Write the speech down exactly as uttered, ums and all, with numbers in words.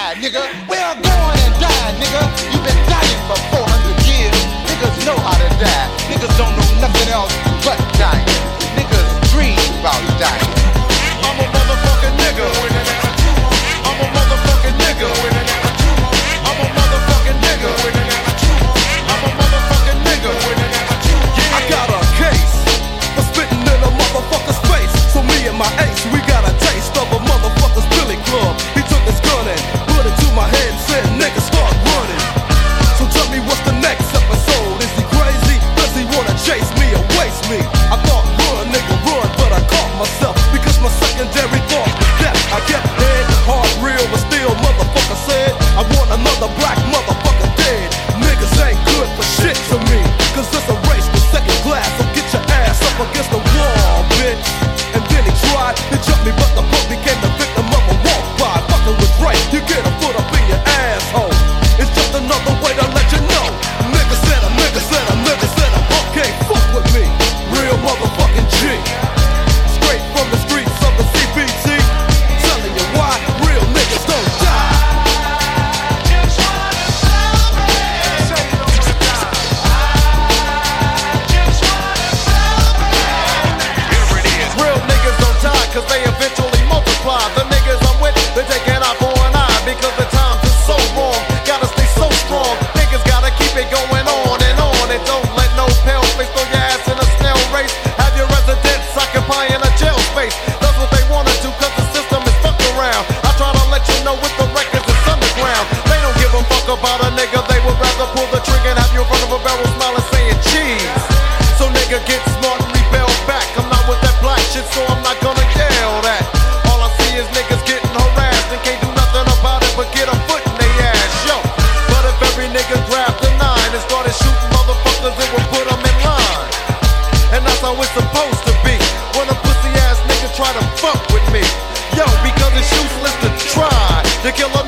die, nigga. We're going and die, nigga. You've been dying for four hundred years. Niggas know how to die. Niggas don't know nothing else but dying. Niggas dream about dying. I'm a motherfucking nigga. I'm a motherfucking nigga. I'm a motherfucking nigga. I'm a motherfucking nigga. Yeah. I got a case for spitting in a motherfucker's face. So me and my ace, we got a taste of a motherfucker's Billy Club. He took his gun and put it to my head and said, nigga, start running. So tell me what's the next episode? Is he crazy? Does he wanna chase me or waste me? I thought run, nigga, run, but I caught myself because my secondary thought was death. I kept dead, heart real, but still motherfucker said I want another black motherfucker dead. Niggas ain't good for shit to me, cause it's a race to second class. So get your ass up against the wall, bitch. And then he tried to jump me, but the punk became the victim of a walk by. Fucking with Dre, you get a foot up in your asshole. It's just another way to let you know. Nigga said a nigga said a nigga said a punk can't fuck with me. Real motherfucking G. Straight from the streets of the C B T. Telling you why real niggas don't die. Real niggas don't die cause they eventually multiply. The niggas I'm with, they're taking out for an eye because the times is so wrong. Gotta stay so strong. Niggas gotta keep it going on and on. And don't let no pale face throw your ass in a snail race. Have your residents occupying a jail space. That's what they wanna do cause the system is fucked around. I try to let you know with the records it's underground. They don't give a fuck about a nigga. They would rather pull the trigger and have you in front of a barrel smiling saying cheese. So nigga get smart and rebel back. I'm not with that black shit so I'm not gonna yell that. All I see is niggas getting harassed and can't do nothing about it but get a foot in they ass, yo. But if every nigga grabbed a nine and started shooting motherfuckers, it would put them in line. And that's how it's supposed to be when a pussy ass nigga try to fuck with me. Yo, because it's useless to try to kill a